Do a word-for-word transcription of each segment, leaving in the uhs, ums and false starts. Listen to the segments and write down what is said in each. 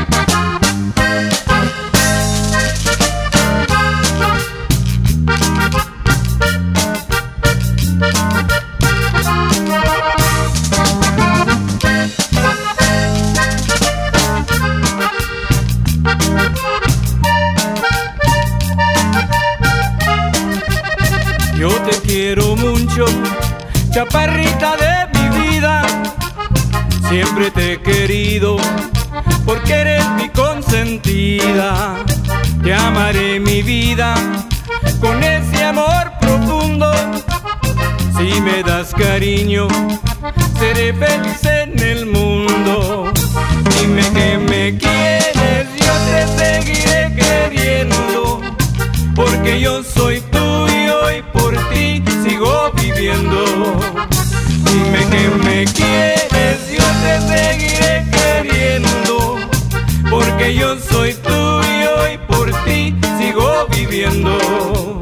Yo te quiero mucho, chaparrita de mi vida. Siempre te he querido, porque eres mi consentida. Te amaré mi vida, con ese amor profundo. Si me das cariño, seré feliz en el mundo. Dime que me quieres, yo te seguiré queriendo, porque yo soy tuyo y por ti sigo viviendo. Dime que me quieres, yo te seguiré queriendo, porque yo soy tuyo y por ti sigo viviendo.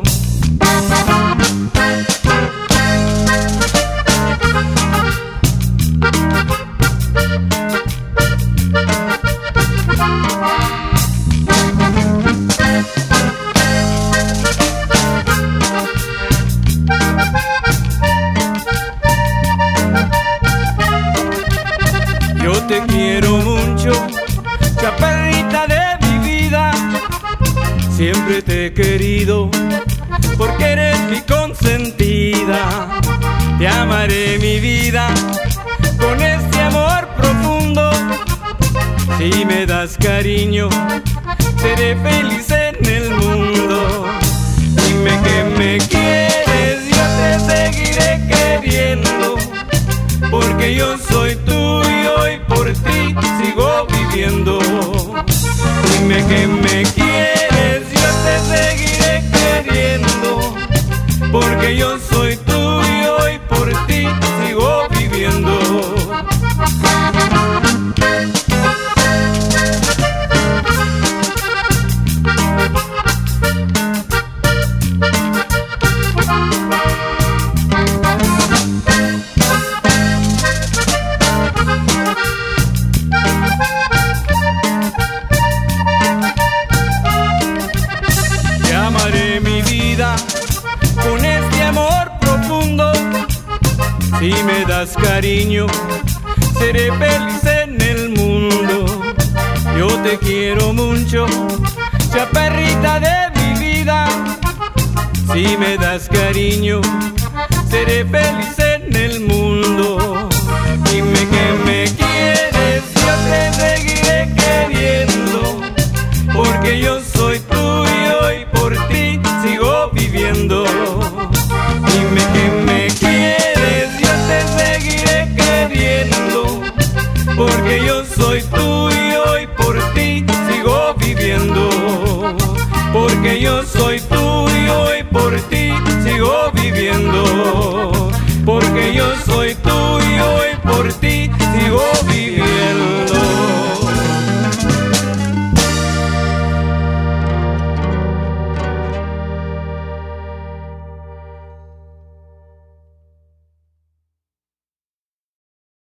Yo te quiero mucho, chaparrita de mi vida. Siempre te he querido, porque eres mi consentida. Te amaré mi vida, con este amor profundo. Si me das cariño, seré feliz en el mundo. Dime que me quieres, yo te seguiré queriendo, porque yo soy tuyo y por ti sigo viviendo. Dime que me quieres, yo te seguiré queriendo, porque yo soy tuyo y por ti sigo viviendo. Te amaré mi vida, con este amor profundo. Si me das cariño, seré feliz en el mundo. Yo te quiero mucho, chaparrita de mi vida. Si me das cariño, seré feliz en el mundo. Dime que me quieres, yo te seguiré queriendo, porque yo soy tuyo y por ti sigo viviendo. Dime que me quieres, yo te seguiré queriendo, porque yo soy tuyo y por ti sigo viviendo. Porque yo soy tuyo